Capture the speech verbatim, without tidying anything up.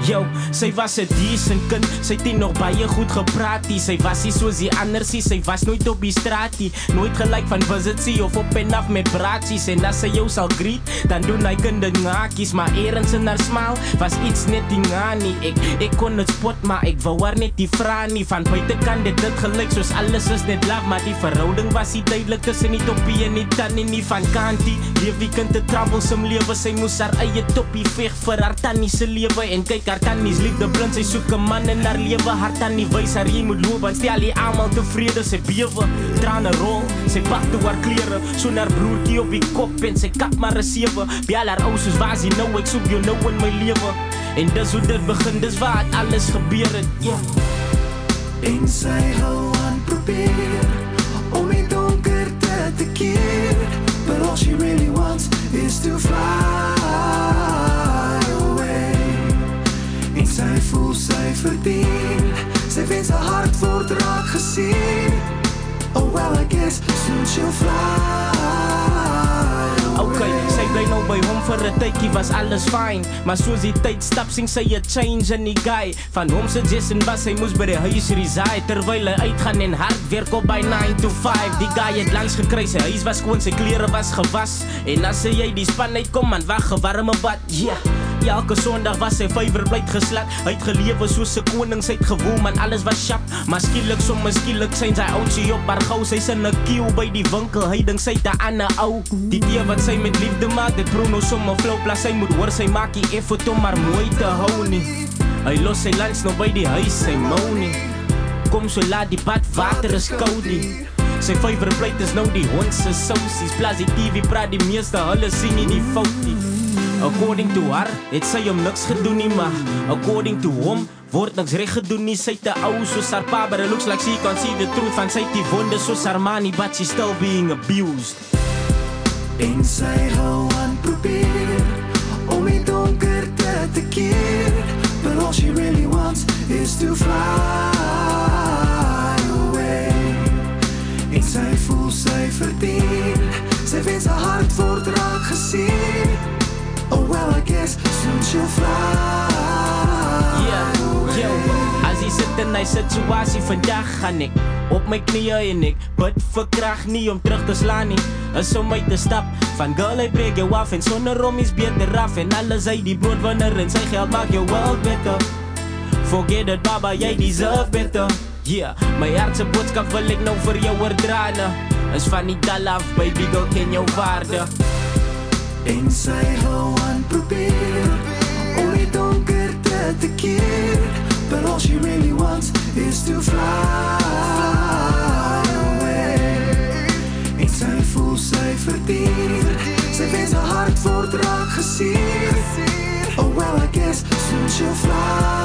Yo, sy was 'n decent kind, sy het nie nog baie goed gepraat nie. Sy was nie soos die andersie, sy was nooit op die straat nie. Nooit gelyk van visitsie of op en af met braatsies. En as sy jou sal greet, dan doen hy kinderngaakies. Maar eerens in haar smile was iets net die nga nie. Ek, ek kon het spot, maar ek wou haar net die vra nie. Van buitekant het dit gelyk soos alles is net love, maar die verhouding was nie duidelik tussen die toppie en die tannie nie van kantie. Leef die kind te troublesome lewe, sy moes haar eie toppie veg vir haar tannie se lewe. En kyk haar tannies liefde blind, sy soek 'n man in haar lewe. Haar tannie wys haar jy moet loop, want stel jy almal tevrede, sy bewe. Trane rol, sy pak toe haar klere, so haar broertjie op die kop en sy kap maar 'n sewe. Bel haar ou soos waar sy nou, ek soek jou nou in my lewe. En dis hoe dit begin, dis waar het alles gebeur het, yeah. En sy hou aan probeer om die donkerte te keer, but all she really wants is to fly away. En sy voel sy verdien, sy wens haar hart word raak gesien. Oh well, I guess soon she'll fly. Okay, sy bly nou by hom vir 'n tydjie, was alles fine. Maar soos die tyd stap, sien sy 'n change in die guy. Van hom suggestion was hy moes by die huis reside, terwyl hy uitgaan en hard werk op by nine to five. Die guy het langs gekry, sy huis was skoon, sy klere was gewas. En as sy uit die span uitkom, man wag 'n warme bad, yeah. Ja, elke Sondag was sy vyverblyd geslat. Hy het gelewe soos 'n koning, sy het gewoel, man alles was sharp. Maar skielik, soms skielik, sien sy oudjie op haar gou. Sy's in 'n queue by die winkel, hy dink sy te aan 'n ou. Die tee wat sy met liefde maak, dit bro nou sommer flou. Plus sy moet hoor, sy maak die effort om haar mooi te hou nie. Hy los sy lunch nou by die huis, sy mou nie. Kom so laat die bad, water is koud nie. Sy vyverblyd is nou die hond se sousies. Plus die T V praat die meeste, hulle sien nie die fout nie. According to haar, het sy hom niks gedoen nie, maar according to hom, word niks reg gedoen nie. Sy te ou soos haar pa, but it looks like she can't see the truth. Van sy die wonde soos haar ma nie, but she's still being abused. En sy hou aan probeer om die donkerte te keer, but all she really wants is to fly away. En sy voel sy verdien, sy wens haar hart word raak gesien. Oh well, I guess soon she'll fly. Yeah, yo, as hy sit in hy situasie vandag, gaan ek op my knieë en ek bid vir krag nie om terug te slaan nie. Is om my te stap, van girl hy breek jou af en sonder om is beter af. En alles hy die broodwinner en sy geld maak jou world better. Forget it baba, jy deserve better. Yeah, my hartse boodskap wil ek nou vir jou oordraane. Is van die dal af, baby girl ken jou waarde. En sy hou aan probeer om die donkerte te keer, but all she really wants is to fly away. En sy voel sy verdien, sy wens haar hart word raak gesien. Oh well, I guess soon she'll fly.